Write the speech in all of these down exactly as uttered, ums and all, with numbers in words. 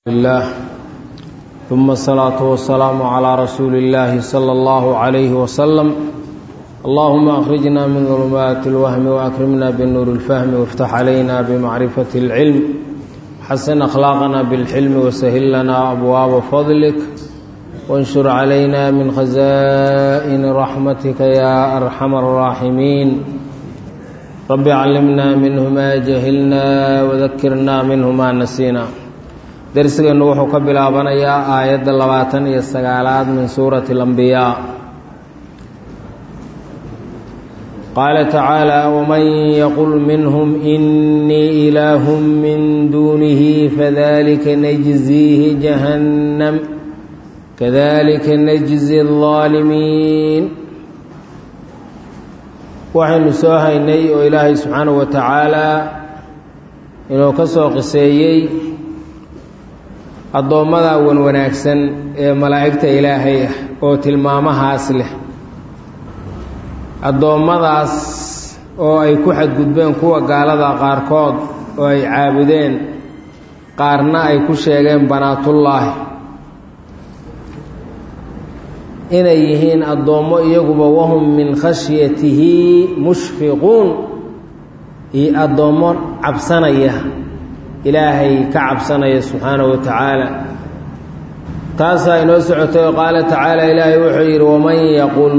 الله ثم الصلاة والسلام على رسول الله صلى الله عليه وسلم. اللهم أخرجنا من ظلمات الوهم وأكرمنا بالنور الفهم وافتح علينا بمعرفة العلم حسن أخلاقنا بالحلم وسهل لنا أبواب فضلك وانشر علينا من خزائن رحمتك يا أرحم الراحمين. رب علمنا منه ما جهلنا وذكرنا منه ما نسينا. درسنا وحو كبلابنيا آيات لباتن iyo sagaalaad min suurati al-anbiya. قال تعالى: ومن يقل منهم إني إله من دونه فذلك نجزيه جهنم كذلك نجزي الظالمين. وحين سوهيني وإلهي سبحانه وتعالى إنه كسو قسيي addoommada wan wanaagsan ee malaa'igta ilaahay ah oo tilmaamahaas leh, addoommadaas oo ay ku xadgudbeen kuwa gaalada qaarkood oo ay caabudeen, qaarna ay ku sheegeen banaatullaahi, inay yihiin addoommo iyaguba wahum min khashyatihi mushfiquun, iyo addoommo cabsanaya ilaahay ka cabsanaya subxaanahu wa tacaala. taasaa inoo socotay oo qaala tacaala ilaahay wuxuu yidhi: waman yaqul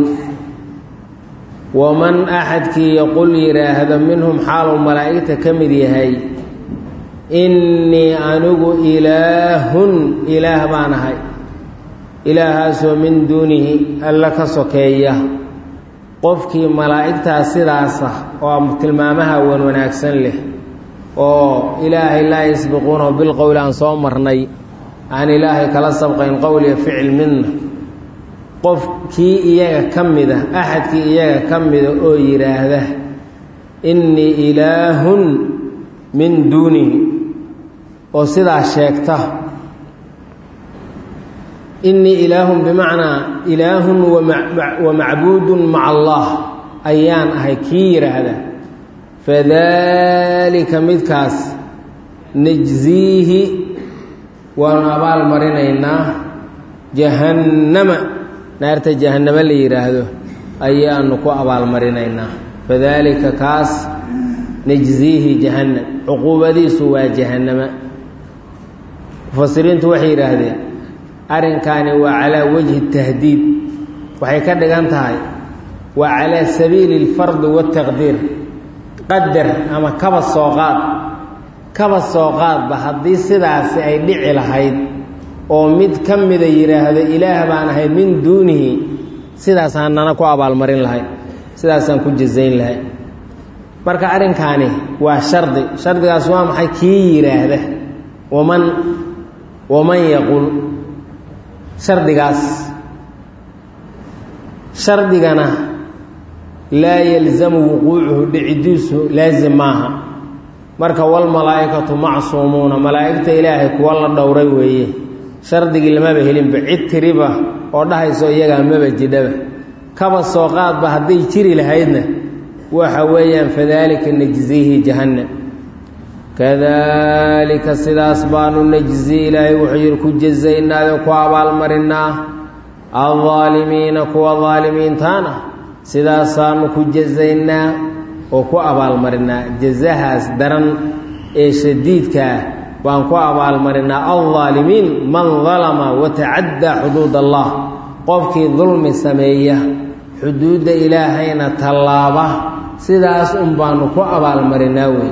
waman axadkii yaqul yidhaahda minhum xaaluu malaa'igta ka mid yahay innii anigu ilaahun ilaah baan ahay, ilaahaasoo min duunihi alla ka sokeeya. qofkii malaa'igtaas sidaas ah oo tilmaamaha wan wanaagsan leh oo ilaahay laa yasbiquunahu bilqowli aan soo marnay, aan ilaahay kala sabqayn qowl iyo ficil midna, qofkii iyaga ka mida axadkii iyaga ka mida oo yidhaahda innii ilaahun min duunihi, oo sidaa sheegta, innii ilaahun bimacnaa ilaahun wa macbuudun maca allah ayaan ahay kii yidhaahda, fadaalika midkaas najziihi waanu abaal marinaynaa jahannama, naarta jahannamo la yidhaahdo ayaanu ku abaalmarinaynaa. fadaalika kaas najziihi jahannam, cuquubadiisu waa jahannama. mufasiriintu waxay yidhaahdeen arrinkaani waa calaa wajhi tahdiid, waxay ka dhigan tahay waa calaa sabiili alfardi waataqdiir, qadar ama kaba soo qaad kaba soo qaadba haddii sidaasi ay dhici lahayd oo mid ka mida yidhaahdo ilaah baan ahay min duunihi, sidaasaan nana ku abaalmarin lahayn, sidaasaan ku jazayn lahayn. marka arrinkaani waa shardi. shardigaas waa maxay? kii yidhaahda waman waman yaqul, shardigaas shardigana laa yalzamu wuquucuhu, dhicidiisu laazim maaha. marka walmalaa'ikatu macsuumuuna, malaa'igta ilaahay kuwa la dhowray weeye. shardigii lamaba helinba, cid tiriba oo dhahayso iyagaa maba jidhaba. kaba soo qaadba hadday jiri lahaydna waxa weeyaan fadaalika najziihi jahannam, kadaalika sidaas baanu najzi, ilaahay wuxuu yidhi ku jazaynaayo ku abaalmarinaa aldaalimiina, kuwa daalimiintaana sidaasaanu ku jazaynaa oo ku abaalmarinaa. jazahaas daran ee shadiidkaa baan ku abaalmarinaa aldaalimiin, man dalama watacaddaa xuduud allah, qofkii dulmi sameeya xuduudda ilaahayna tallaaba, sidaas un baanu ku abaalmarinaa wey.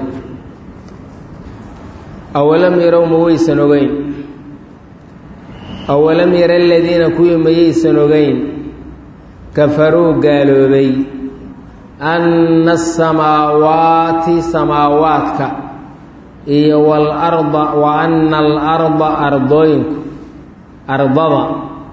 awalam yarow ma waysan ogeyn awalam yara aladiina kuwii mayaysan ogeyn kafaruu gaaloobay anna asamaawaati samaawaadka iyo waalarda wa anna alarda ardooyinku ardada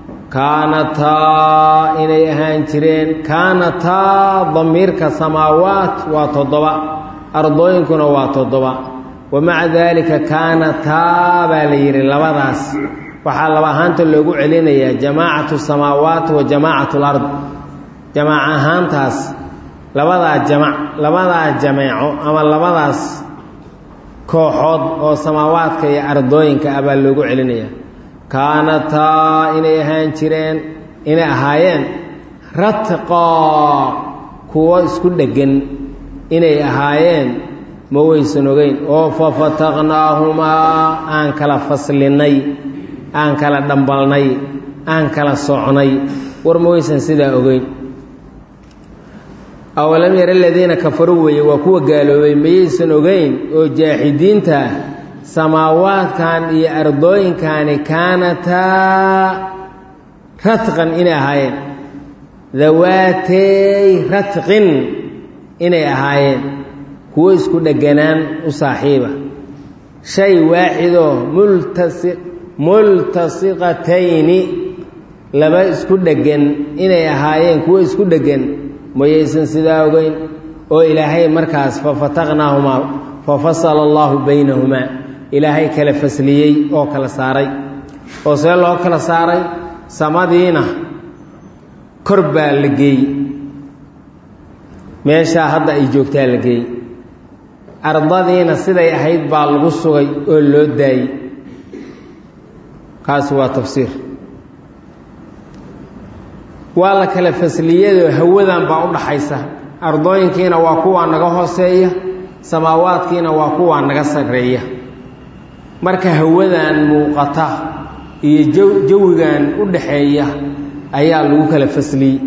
kaanataa inay ahaan jireen, kaanataa damiirka samaawaat waa toddoba, ardooyinkuna waa toddoba. wa maca daalika kaanataa baa la yidhi labadaas waxaa laba ahaanta loogu celinayaa jamaacatu samaawaat wa jamaacatu lard. jamaac ahaantaas labadaa jamac labadaa jameeco ama labadaas kooxood oo samaawaadka iyo ardooyinka abaa loogu celinayaa kaanataa inay ahaan jireen inay ahaayeen ratqaa kuwo isku dheggan inay ahaayeen ma waysan ogeyn oo fafataqnaahumaa aan kala faslinay aan kala dhambalnay aan kala socnay war ma waysan sidaa ogeyn awalam yara aladiina kafaruu weeye waa kuwa gaaloobay mayaysan ogeyn oo jaaxidiinta ah samaawaadkan iyo ardooyinkani kaanataa ratqan inay ahaayeen dawaatey ratqin inay ahaayeen kuwo isku dhegganaan u saaxiiba shay waaxidoo multasi multasiqatayni laba isku dheggan inay ahaayeen kuwo isku dheggan mayaysan sidaa ogeyn oo ilaahay markaas fafataqnaahumaa fafasala allaahu baynahumaa ilaahay kala fasliyey oo kala saaray oo see loo kala saaray samadiina kor baa la geeyey meeshaa hadda ay joogtaa la geeyey ardadiina siday ahayd baa lagu sugay oo loo daayey kaasi waa tafsiir waa la kala fasliyadoo hawadan baa u dhaxaysa ardooyinkiina waa kuwaa naga hooseeya samaawaadkiina waa kuwaa naga sarreeya marka hawadan muuqata iyo jawigan u dhaxeeya ayaa lagu kala fasliyey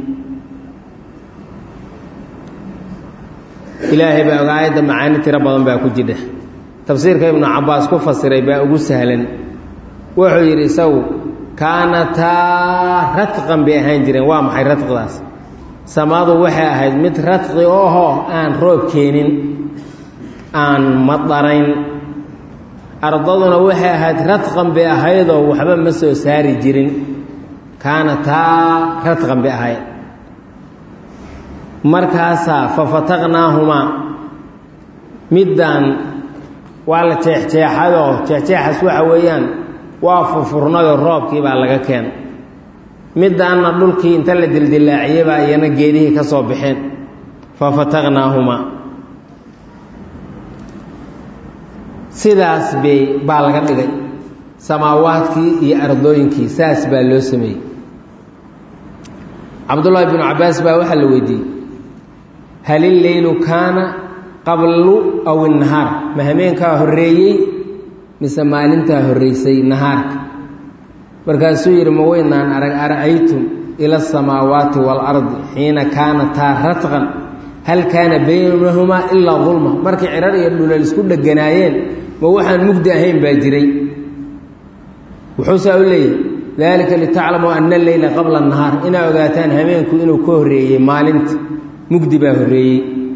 ilaahay baa ogaayadda macaani tiro badan baa ku jidha tafsiirka ibnu cabbaas ku fasiray baa ugu sahlan wuxuu yidhi isagu kaanataa ratqan bay ahaan jireen waa maxay ratqidaas samaadu waxay ahayd mid ratqi ohoo aan roob keenin aan madarayn ardaduna waxay ahayd ratqan bay ahaydoo waxba ma soo saari jirin kaanataa ratqan bay ahayd markaasaa fafataqnaahumaa middaan waa la jeexjeexadoo jeexjeexaas waxa weeyaan waa furfurnayoo roobkii baa laga keenay middaanna dhulkii inta la dildilaaciyey baa iyana geedihii ka soo baxeen fafataqnaahumaa sidaas bay baa laga dhigay samaawaadkii iyo ardooyinkii saas baa loo sameeyey cabdullaahi binu cabbaas baa waxaa la weydiiyey hal illeylu kaana qablu aw innahaar ma hameenkaa horreeyey mise maalintaa horraysay nahaarka markaasuu yidhi ma weynaan arag ara'aytum ila asamaawaati waalardi xiina kaanataa ratqan hal kaana baynahumaa ilaa dulma markay cirar iyo dhulal isku dheganaayeen ma waxaan mugdi ahayn baa jiray wuxuusaa u leeyahay daalika litaclamuu ana alleyla qabla annahaar inaa ogaataan hameenku inuu ka horreeyey maalinta mugdi baa horreeyey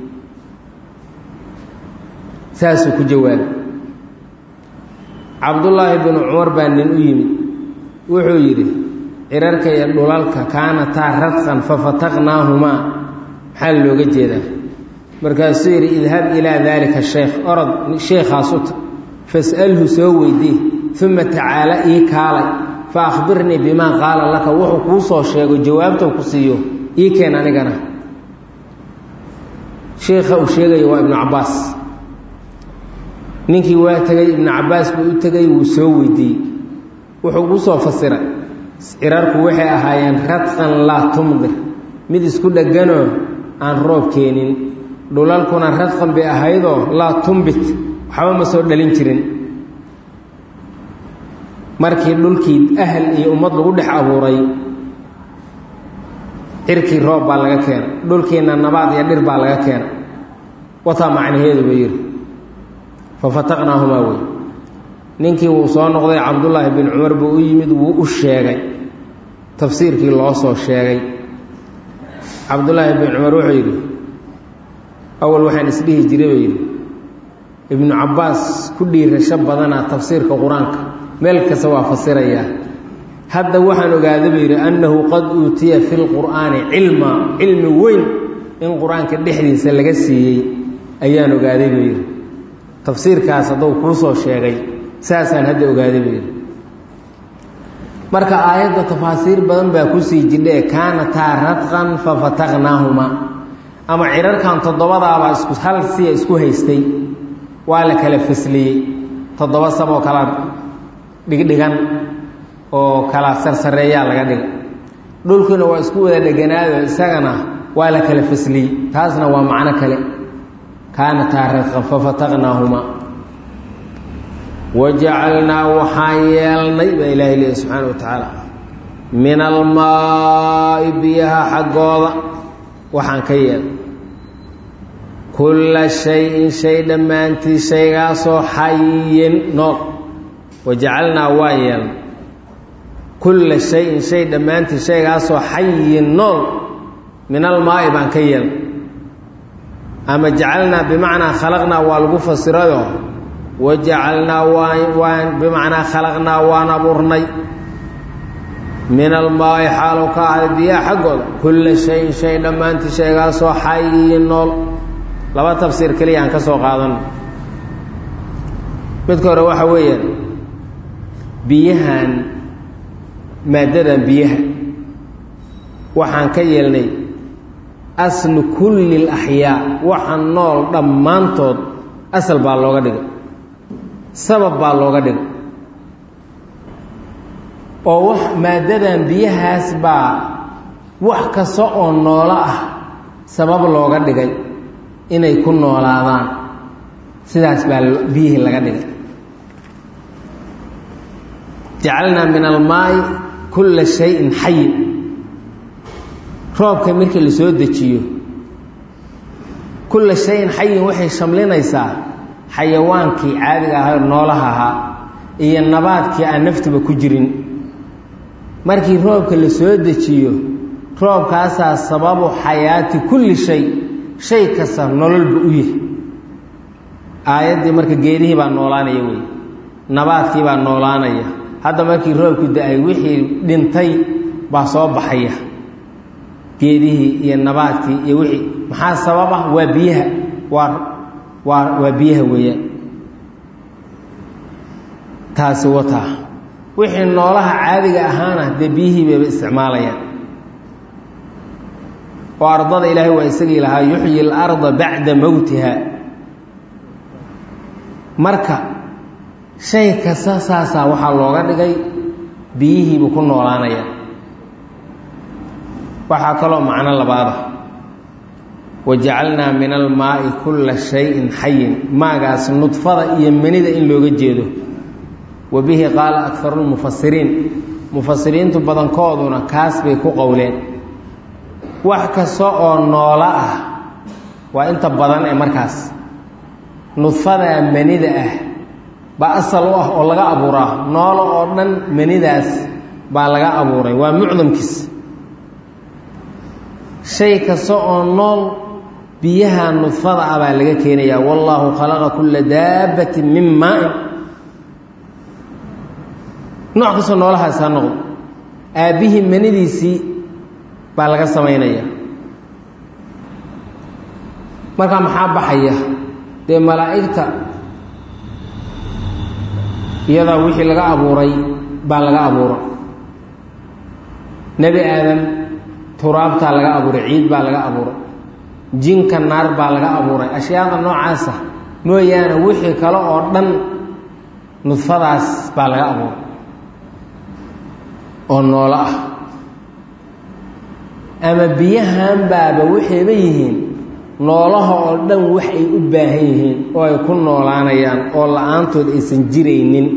saasuu ku jawaabay cabdullaahi binu cumar baa nin u yimid wuxuu yidhi cirarka iyo dhulalka kaanataa ratqan fafataqnaahumaa maxaa looga jeedaa markaasuu yidhi idhab ilaa daalika sheekh orod sheekhaas u tag fas'alhu soo weydii uma tacaala ii kaalay fa akhbirnii bimaa qaala laka wuxuu kuu soo sheego jawaabta ku siiyo ii keen anigana sheekha uu sheegayo waa ibnu cabbaas ninkii waa tegey ibnu cabbaas buu u tegey wuu soo weydiiyey wuxuu ku soo fasiray cirarku waxay ahaayeen ratqan laa tumdir mid isku dhegganoo aan roob keenin dhulalkuna ratqan bay ahaydoo laa tumbit waxba ma soo dhalin jirin markii dhulkii ahal iyo ummad lagu dhex abuuray cirkii roob baa laga keenay dhulkiina nabaad iyo dhir baa laga keenay wataa macnaheedu buu yidhi fafataqnaahumaa wey ninkii wuu soo noqday cabdullaahi bin cumar buu u yimid wuu u sheegay tafsiirkii loo soo sheegay cabdullaahi bin cumar wuxuu yidhi awal waxaan isdhihi jiray buu yidhi ibnu cabbaas ku dhiirasho badanaa tafsiirka qur-aanka meel kasta waa fasirayaa hadda waxaan ogaaday buu yidhi annahu qad uutiya fi lqur'aani cilma cilmi weyn in qur-aanka dhexdiisa laga siiyey ayaan ogaaday buu yidhi tafsiirkaas hadduu kuu soo sheegay saasaan hadda ogaaday buu yidhi marka aayadda tafaasiir badan baa kusii jidhae kaanataa ratqan fafataqnaahumaa ama cirarkan toddobadaabaa isku hal siya isku haystay waa la kala fasliyey toddoba sab oo kala dhigdhigan oo kala sarsareeyaa laga dhiga dhulkuna waa isku wada dheganaado isagana waa la kala fasliyey taasna waa macno kale kaanataa radqan fafataqnaahuma wajacalnaa waxaan yeelnay baa ilaahay leeyahy subxaana wa tacaala min almaa'i biyaha xaggooda waxaan ka yeelnay kulla shayin shay dhammaantii shaygaasoo xayin nool wajacalnaa waan yeelnay kulla shayin shay dhammaantii shaygaasoo xayin nool min almaa'i baan ka yeelnay ama jacalnaa bimacnaa khalaqnaa waa lagu fasirayo wajacalnaa waan waan bimacnaa khalaqnaa waan abuurnay min almaa'i xaalow ka ahday biyaha xaggooda kulla shayin shay dhammaantii shaygaasoo xayin nool laba tafsiir keliya aan ka soo qaadano midka hore waxa weeyaan biyahan maaddadan biyaha waxaan ka yeelnay aslu kulli alaxyaa waxa nool dhammaantood asal baa looga dhigay sabab baa looga dhigay oo wax maaddadan biyahaas baa wax kasta oo noolo ah sabab looga dhigay inay ku noolaadaan sidaas baa biyihii laga dhigay jacalnaa min almaa'i kulla shayin xayin roobka markii la soo dejiyo kulla shayin xayin waxay shamlinaysaa xayawaankii caadiga ahaa noolaha ahaa iyo nabaadkii aan naftiba ku jirin markii roobka la soo dejiyo roobkaasaa sababu xayaati kulli shay shay kasta nololba u yahay aayaddii marka geedihii baa noolaanaya wey nabaadkii baa noolaanaya hadda markii roobku da-ay wixii dhintay baa soo baxaya geedihii iyo nabaadkii iyo wixii maxaa sababa waa biyaha waa waa waa biyaha weeyaan taasi wataa wixii noolaha caadiga ahaana dee biyihii bayba isticmaalayaan oo ardada ilaahay waa isagii lahaa yuxyi اlarda bacda mowtiha marka shay kasta saasaa waxaa looga dhigay biyihiibu ku noolaanaya waxaa kaloo macno labaada wajacalnaa min almaa'i kulla shayin xayin maagaas nudfada iyo manida in looga jeedo wa bihi qaala akaru lmufasiriin mufasiriintu badankooduna kaas bay ku qowleen wax kasta oo noolo ah waa inta badan ee markaas nudfadaa manida ah baa asal u ah oo laga abuuraa noolo oo dhan manidaas baa laga abuuray waa mucdamkiis shay kasta oo nool biyaha nudfada ah baa laga keenayaa wallaahu khalaqa kulla daabbatin min maa'in nooc kastoo noolahaas ha noqdo aabbihii manidiisii baa laga samaynaya markaa maxaa baxaya dee malaa'igta iyadaa wixii laga abuuray baa laga abuuray nebi aadam turaabtaa laga abuuray ciid baa laga abuuray jinka naar baa laga abuuray ashyaada noocaasa mooyaane wixii kale oo dhan nudfadaas baa laga abuuray oo noolo ah ama biyahan baaba waxayba yihiin noolaha oo dhan wax ay u baahan yihiin oo ay ku noolaanayaan oo la-aantood aysan jiraynin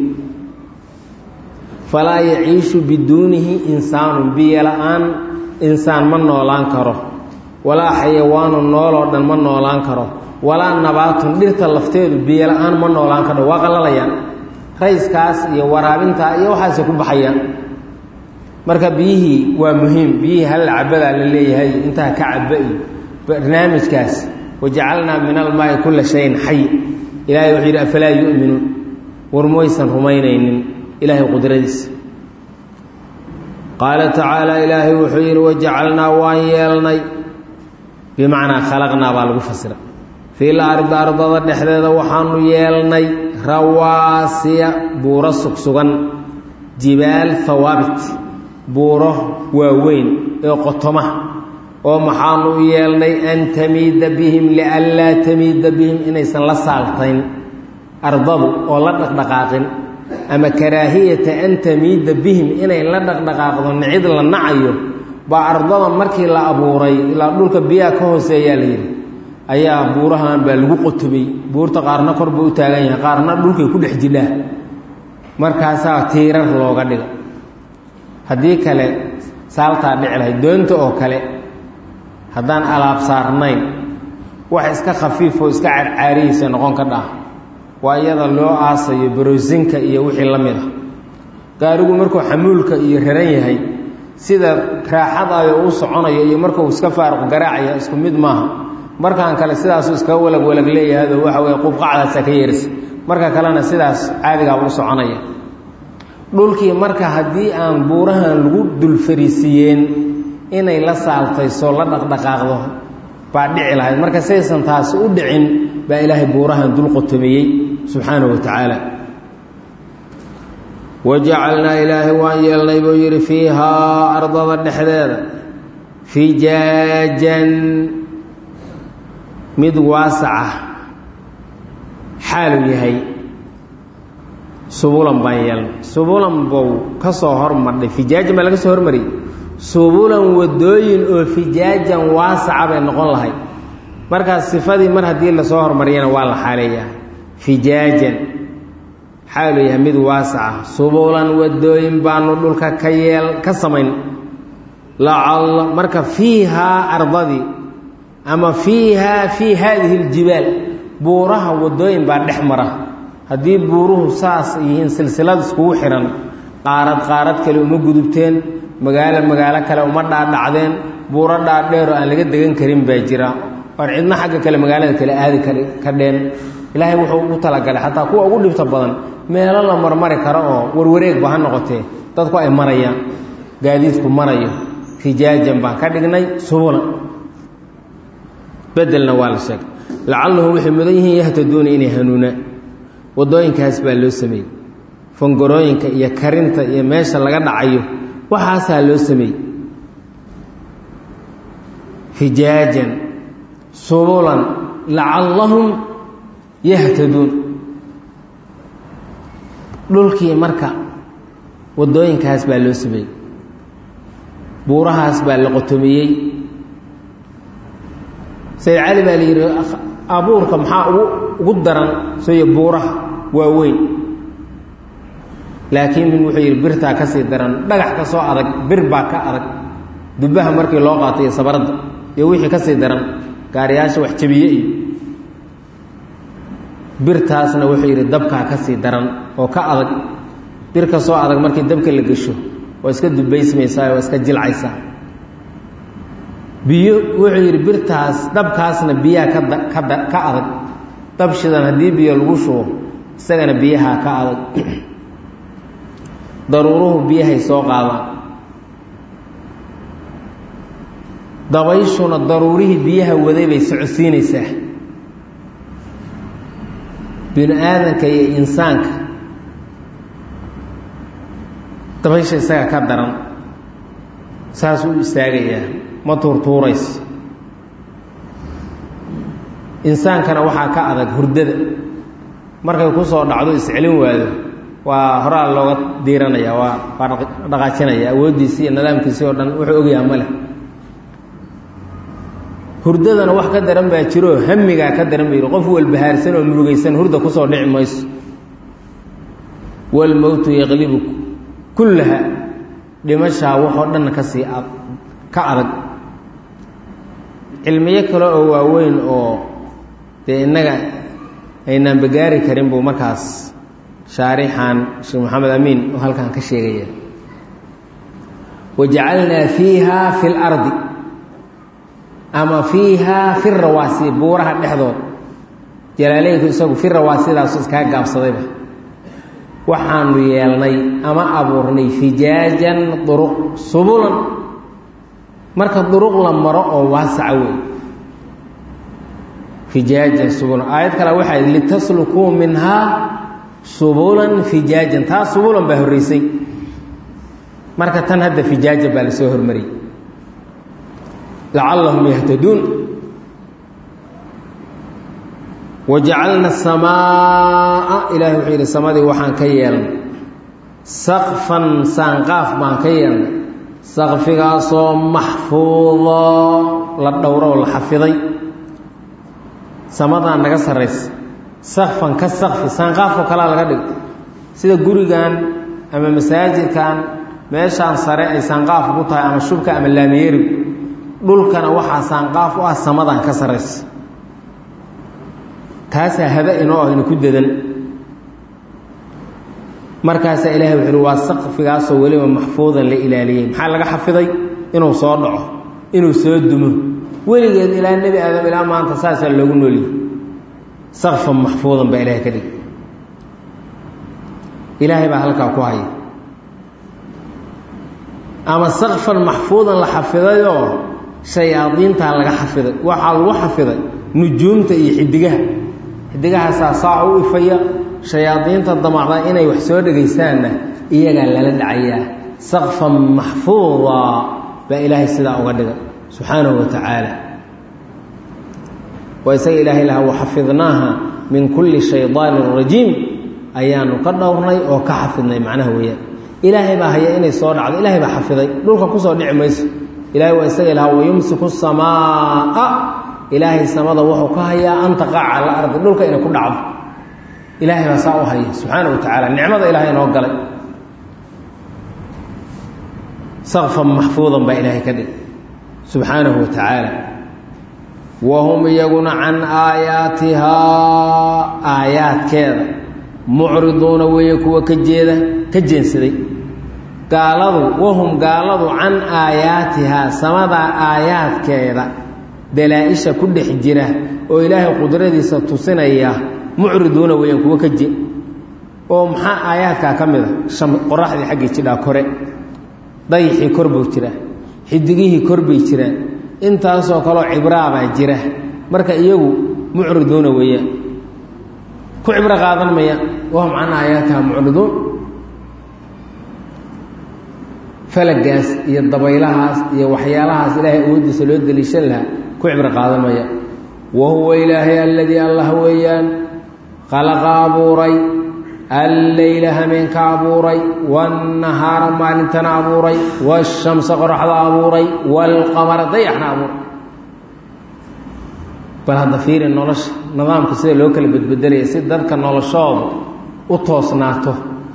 falaa yaciishu biduunihi insaanun biyo la-aan insaan ma noolaan karo walaa xayawaanu nooloo dhan ma noolaan karo walaa nabaatun dhirta lafteedu biyo la-aan ma noolaan karo waa qallalayaan rayskaas iyo waraabintaa iyo waxaasay ku baxayaan marka biyihii waa muhiim biyihii halla cabadaa la leeyahay intaa ka caba iyo barnaamijkaas wajacalnaa min almaa'i kulla shayin xay ilaahay wuxuu yidhi afalaa yu'minuun war maysan rumaynaynin ilaahay qudradiisa qaala tacaala ilaahay wuxuu yidhi wajacalnaa waan yeelnay bimacnaa khalaqnaa baa lagu fasira fiil ardi ardada dhexdeeda waxaanu yeelnay rawaasiya buuro sugsugan jibaal hawaabit buuro waaweyn ee qotoma oo maxaanu u yeelnay an tamiida bihim lianlaa tamiida bihim inaysan la saaltayn ardadu oo la dhaqdhaqaaqin ama karaahiyata an tamiida bihim inay la dhaqdhaqaaqdo nicid la nacayo baa ardada markii la abuuray ilaa dhulka biyaha ka hooseeyaa la yidhi ayaa buurahan baa lagu qotobay buurta qaarna kor buu u taagan yahay qaarna dhulkay ku dhex jidhaa markaasaa tiirar looga dhigo haddii kale saaltaa dhici lahayd doonta oo kale haddaan alaab saarnayn wax iska khafiif oo iska caarcaariyeysa noqon ka dhah waa iyada loo aasayo baroosinka iyo wixii la mid ah gaarigu markuu xamuulka iyo raran yahay sida raaxadayo u soconayo iyo markuu iska faaruq garaacaya isku mid maaha markaan kale sidaasuu iskaga walag walag leeyahay oo waxa weeye qubqacdaasa ka yeerisa marka kalena sidaas caadigaaba u soconaya dhulkii marka haddii aan buurahan lagu dul fariisiyeen inay la saaltayso la dhaqdhaqaaqdo baa dhici lahayd marka saysan taasi u dhicin baa ilaahay buurahan dul qotomiyey subxaanahu wa tacaala wajacalnaa ilaahay waan yeelnay buu yidhi fiihaa ardada dhexdeeda fijaajan mid waasaca xaaluu yahay subulan baan yeelnay subulan bou ka soo hormardhay fijaajan baa laga soo hormariyey subulan wadooyin oo fijaajan waasaca bay noqon lahayd markaas sifadii mar haddii lasoo hormariyana waa la xaaleeyaa fijaajan xaaluu yahay mid waasaca subulan wadooyin baanu dhulka ka yeel ka samayn lacalla marka fiihaa ardadii ama fiihaa fii haadihi aljibaal buuraha wadooyin baa dhex mara haddii buuruhu saas yihiin silsilad iskugu xihan qaarad qaarad kale uma gudubteen magaalo magaalo kale uma dhaadhacdeen buuro dhaadheero aan laga degan karin baa jira oon cidna xagga kale magaalada kale aadi ka dheen ilaahay wuxuu u talagalay xataa kuwa ugu dhibta badan meelo la marmari karo oo warwareegba ha noqotee dadku ay marayaan gaadiidku marayo fijaajan baan ka dhignay subulan bedelna waa la sheegay lacallahum waxay mudan yihiin yahtaduuna inay hanuunaan wadooyinkaas baa loo sameeyey fangorooyinka iyo karinta iyo meesha laga dhacayo waxaasaa loo sameeyey fijaajan subulan lacallahum yahtaduun dhulkii marka wadooyinkaas baa loo sameeyey buurahaas baa la qotomiyey sayid cali baa la yidhi abuurka maxaa ugu ugu daran soyo buuraha waa weyn laakiin min wuxuu yidhi birtaa ka sii daran dhagax ka soo adag bir baa ka adag dubbaha markii loo qaatay iyo sabaradda iyo wixii ka sii daran gaariyaasha wax jabiye iyo birtaasna wuxuu yidhi dabkaa ka sii daran oo ka adag bir ka soo adag markii dabka la gesho waa iska dubaysmaysaa waa iska jilcaysaa biyo wuxuu yidhi birtaas dabkaasna biyaha kada kada ka adag dab shidan haddii biyo lagu shubo isagana biyaha ka adag daruuruhu biyahay soo qaadaan dabayshuna daruurihii biyaha waday bay socodsiinaysaa bini aadanka iyo insaanka dabaysha isaga ka daran saasuu u istaagayaa ma tuurtuurayso insaankana waxaa ka adag hurdada markay ku soo dhacdo iscelin waado waa horaa looga diiranaya waa waa dhaqaajinaya awooddiisii iyo nidaamkiisii oo dhan wuxuu ogyaha ma leh hurdadana wax ka daran baa jiroo hamigaa ka daran ba yidhi qof walbahaarsan oo murugaysan hurda kusoo dhici mayso walmowtu yaqlibu kullaha dhimashaa waxoo dhan kasii ka adag cilmiyo kale oo waaweyn oo dee innaga aynaan bagaari karin buu markaas shaarixan sheekh maxamed amiin oo halkan ka sheegaya wajacalnaa fiiha fi lardi ama fiiha fi rawaasi buuraha dhexdood jalaaleynku isagu fi rawaasidaas iskaga gaabsadayba waxaanu yeelnay ama abuurnay fijaajan duruq subulan marka duruq la maro oo waasaca wey fijaajan subulan aayad kale waxay litaslukuu minhaa subulan fijaajan taa subulan baa horreysay marka tan hadda fijaajan baa lasoo hormariyey lacallahum yahtaduun wajacalna asamaa ilaahay wuxuu yidhi samadii waxaan ka yeelnay saqfan saanqaaf baan ka yeelnay saqfigaasoo maxfuuda la dhowro oo la xafiday samadaan naga sarraysa saqfan ka saqfi saanqaafoo kalaa laga dhigay sida gurigan ama masaajidkan meeshaan sare ay saanqaaf ugu tahay ama shubka ama laamiyeri dhulkana waxaa saanqaaf u ah samadan ka sarraysa taasaa haba inoo ah inu ku dadan markaasaa ilahay wuxu uhi waa saqfigaasoo weliba maxfuudan la ilaaliyey maxaa laga xafiday inuu soo dhaco inuu soo dumo weligeed ilaa nebi aadam ilaa maanta saasaa loogu nooliyey saqfan maxfuudan baa ilahay ka dhigay ilaahay baa halkaa ku haya ama saqfan maxfuudan la xafidayoo shayaadiintaa laga xafiday waxaa lagu xafiday nujuumta iyo xidigaha xidigahaasaa saa u ifaya shayaadiinta damacda inay wax soo dhegaystaanna iyagaa lala dhacayaa saqfan maxfuuda baa ilaahay sidaa uga dhigay subxaanahu wa tacaala waa isaga ilaahay lahaa waxafidnaaha min kulli shaydaanin rajiim ayaanu ka dhowrnay oo ka xafidnay macnaha weeyaan ilaahay baa haya inay soo dhacdo ilaahay baa xafiday dhulka kusoo dhici mayso ilaahay waa isaga lahaa wayumsiku samaa ilaahay samada wuxuu ka hayaa an taqaca cala ardi dhulka inay ku dhacdo ilaahay baa saa u haya subxaana wa tacaala nicmada ilaahay noo galay saqfan maxfuudan baa ilaahay ka dhigay subxaanahu wa tacaala wahum iyaguna can aayaatihaa aayaadkeeda mucriduuna weeye kuwa ka jeeda ka jeensaday gaaladu wahum gaaladu can aayaatihaa samadaa aayaadkeeda dalaa-isha ku dhex jira oo ilaahay qudradiisa tusinaya mucriduuna weeyaan kuwa ka je oo maxaa aayaadkaa ka mid a qoraxdii xaggii jidhaa kore dayixii kor buu jiraa xidigihii kor bay jiraan intaasoo kaleo cibraabaa jira marka iyagu mucriduuna weeyaan ku cibro qaadan maya wahum can aayaatihaa mucriduun falagaas iyo dabaylahaas iyo waxyaalahaas ilaahay awooddiisa loo daliishan lahaa ku cibro qaadan maya wa huwa ilaahay alladii allah weeyaan khalaqa abuuray alleyla hameenka abuuray waannahaara maalintana abuuray waashamsa qoraxda abuuray waalqamara dayaxna abuuray bal hadda fiiri nolosha nidaamka sida loo kala bedbedelaya si dadka noloshooda u toosnaato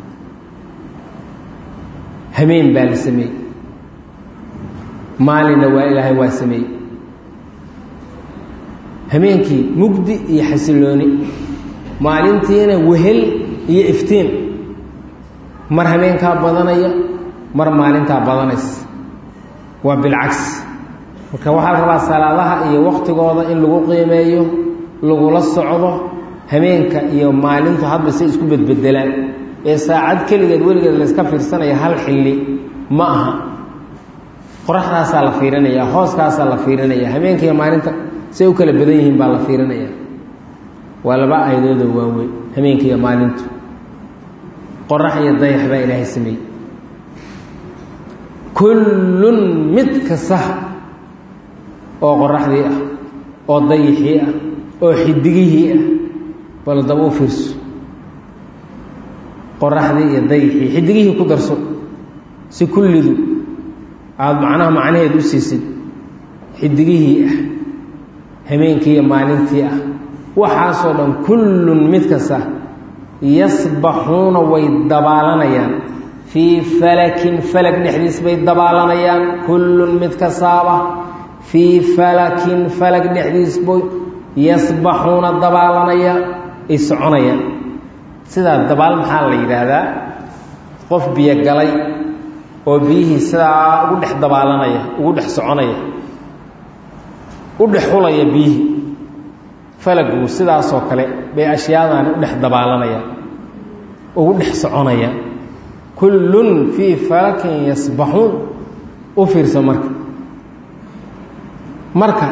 hameen baa la sameeyey maalinna waa ilaahay waa sameeyey hameenkii mugdi iyo xasilooni maalintiina wehel iyo iftiin mar hameenkaa badanaya mar maalintaa badanaysa waa bilcagsi marka waxaa la rabaa salaadaha iyo waqtigooda in lagu qiimeeyo lagula socdo hameenka iyo maalintu hadba say isku bedbedelaan ee saacad keligeed weligeed layska fiirsanaya hal xilli ma aha qoraxdaasaa la fiirinaya hooskaasaa la fiirinaya hameenka iyo maalinta say u kala badan yihiin baa la fiirinaya waa laba aayadooda waaweyn hameenka iyo maalintu qorax iyo dayax baa ilaahay sameeyey kullun mid kasta oo qoraxdii ah oo dayixii ah oo xidigihii ah bal daba u fiirso qoraxdii iyo dayixii xidigihii ku darso si kullidu aada macnaha macnaheed u siisid xidigihii ah hameenkii iyo maalintii ah waxaasoo dhan kullun mid kasta yasbaxuuna way dabaalanayaan fii falakin falag dhexdiis bay dabaalanayaan kullun mid kastaaba fii falakin falag dhexdiis bay yasbaxuuna dabaalanaya ay soconayaan sidaa dabaal maxaa la yidhaahdaa qof biyo galay oo biyihii sidaa ugu dhex dabaalanaya ugu dhex soconaya u dhex xulaya biyihii falagu sidaasoo kale bay ashyaadani u dhex dabaalanayaan ugu dhex soconayaan kullun fii falakin yasbaxuun u fiirso marka marka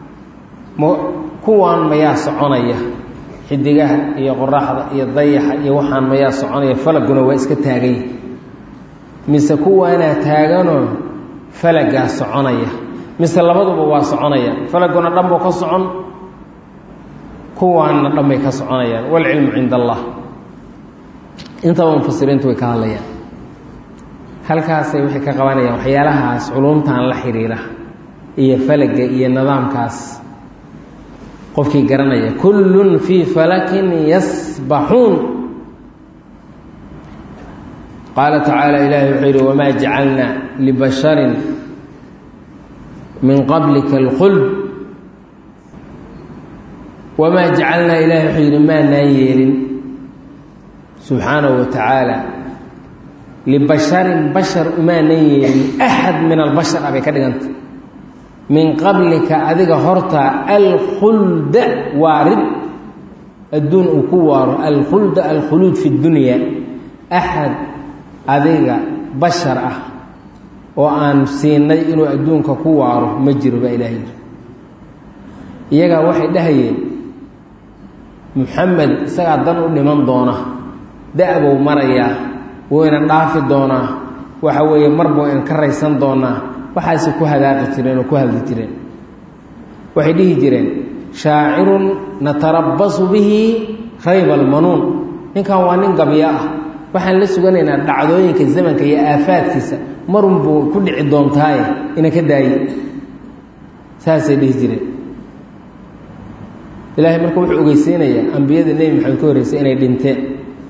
kuwaan mayaa soconaya xidigaha iyo qoraxda iyo dayaxa iyo waxaan mayaa soconaya falaguna waa iska taaganya mise kuwaanaa taaganoo falagaa soconaya mise labaduba waa soconaya falaguna dhanbuu ka socon kuwaana dhamay ka soconayaan walcilmu cinda allah intaba mufasiriintu way ka hadlayaan halkaasay waxay ka qabanayaan waxyaalahaas culumtan la xiriira iyo falaga iyo nidaamkaas qofkii garanaya kullun fii falakin yasbaxuun qaala tacaala ilaahi wuxuu yidhi wamaa jacalna libasharin min qablika alkhuld wamaa jacalnaa ilaahi wuxuu yidhi maanaan yeelin subxaanahu wa tacaala libasharin bashar umaanan yeelin axad min albashar abay ka dhiganta min qablika adiga horta alkhulda waarid adduun uu ku waaro alkhulda alkhuluud fi dunya axad adiga bashar ah oo aan siinay inuu adduunka ku waaro ma jiro baa ilaahay iyagaa waxay dhahayeen muxamed isagaa dan u dhiman doona da-bow marayaa wayna dhaafi doonaa waxa weeye marba wayna ka raysan doonaa waxaase ku hadaaqi jireen oo ku hadli jireen waxay dhihi jireen shaacirun natarabbasu bihi rayba almanuun ninkan waa nin gabyo ah waxaan la suganaynaa dhacdooyinka zamanka iyo aafaadkiisa marunbuu ku dhici doontaaye ina ka daaye saasay dhihi jireen ilaahay marka wuxuu ogeysiinayaa ambiyada nebi maxamed ka horreysay inay dhinteen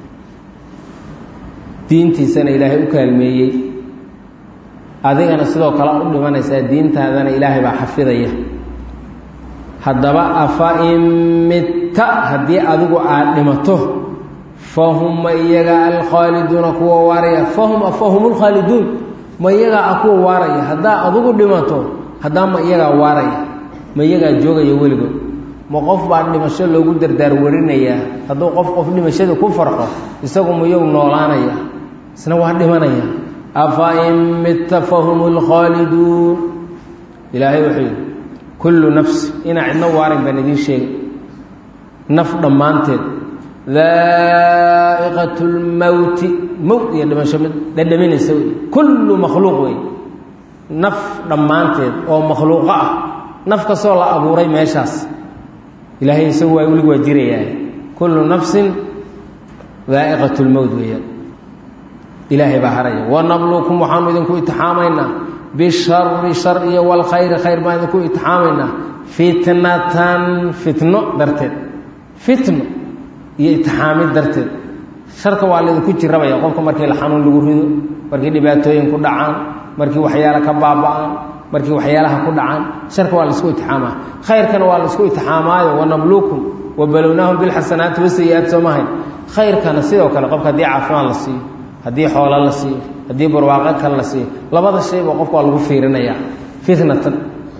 diintiisana ilaahay u kaalmeeyey adigana sidoo kale u dhimanaysaa diintaadana ilaahay baa xafidaya haddaba afa in mitta haddii adigu aad dhimato fahum ma iyaga alkhaaliduuna kuwa waaraya fahum afahum lkhaaliduun ma iyagaa a kuwa waaraya haddaa adigu dhimato haddaa ma iyagaa waaraya ma iyagaa joogaya weligood ma qof baa dhimasho loogu dardaar warinayaa hadduu qof qof dhimashada ku farxo isagu miyuu noolaanaya isna waa dhimanaya afa in mitta fahum lkhaaliduun ilaahay wuxuu yidhi kullu nafsi inaa cidno waarin baan idiin sheegay naf dhammaanteed daa'iqatu lmowti mowt iyo dhimasho mid dhadhaminaysa wey kullu makhluuq wey naf dhammaanteed oo makhluuqo ah naf kastoo la abuuray meeshaas ilaahay isagu waa weligu waa jirayaa kullu nafsin daa'iqatu lmowt weeyaan ilaahay baa haraya wanabluukum waxaanu idinku itixaamaynaa bishari shar iyo walkhayri khayr baan idinku itixaamaynaa fitnatan fitno darteed fitno iyo itixaamid darteed sharka waa laydinku jirabaya qofka markii la xanuun lagu rido markii dhibaatooyin ku dhacaan markii waxyaala ka baaba-aan markii waxyaalaha ku dhacaan sharka waa laisku itixaamaa khayrkana waa laisku itixaamaayo wanabluukum wabalownaahum bilxasanaati wasayi-aat soomahay khayrkana sidoo kale qofka haddii caafimaad la siiyo haddii xoolo la siiyo haddii barwaaqo kale la siiyo labada shayba qofka waa lagu fiirinayaa fitnatan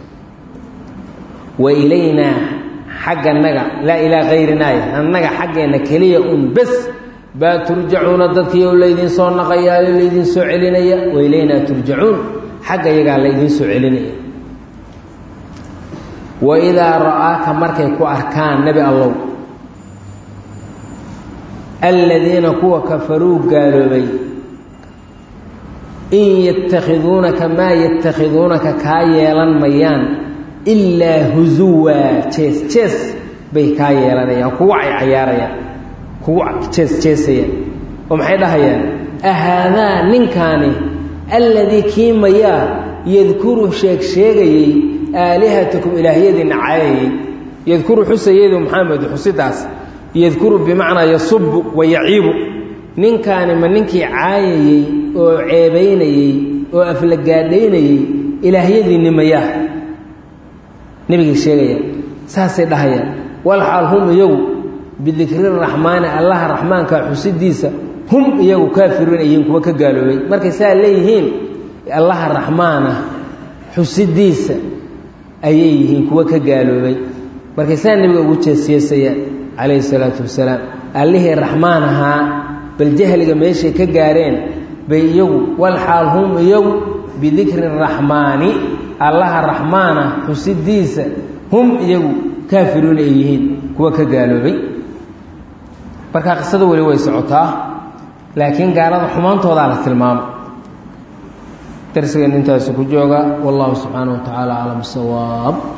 wa ilaynaa xagga naga laa ilaa kayrinaayo annaga xaggeenna keliya un bes baa turjacuuna dadkiioo laydiin soo naqayaayo laydiin soo celinaya wa ilaynaa turjacuun xagga iyagaa laydiin soo celinaya wa idaa ra'aaka markay ku arkaan nebi allow aladiina kuwa kafaruu gaaloobay in yatakhiduunaka maa yatakhiduunaka kaa yeelan mayaan ilaa huzuwa jees jees bay kaa yeelanayaan kuwa ay cayaarayaan kuwa jees jeesayaan oo maxay dhahayaan ahaadaa ninkaani alladii kii mayaa yadkuru sheeg sheegayey aalihatakum ilaahyadiina caayayey yadkuru xusayeedu maxamed xusidaas yadkuru bimacnaa yasubu wa yaciibu ninkaani ma ninkii caayayey oo ceebaynayey oo aflagaadhaynayey ilaahyadiinni mayaa nebigay sheegayaan saasay dhahayaan walxaal hum iyagu bidikri raxmaani allaha raxmaanka xusidiisa hum iyagu kaafiruun ayihiin kuwa ka gaaloobay markay saa leeyihiin allaha raxmaana xusidiisa ayay yihiin kuwa ka gaaloobay markay saa nebiga ugu jeesjeesayaan calayhi salaatu wasalaam allihii raxmaan ahaa bal jahliga meeshay ka gaareen bay iyagu walxaal hum iyagu bidikri raxmaani allaha raxmaana xusidiisa hum iyagu kaafiruun ay yihiin kuwa ka gaaloobay markaa qisada weli way socotaa laakiin gaalada xumaantoodaa la tilmaamay darsigeen intaasu ku jooga wallahu subxaanahu wa tacaala aclam sawaab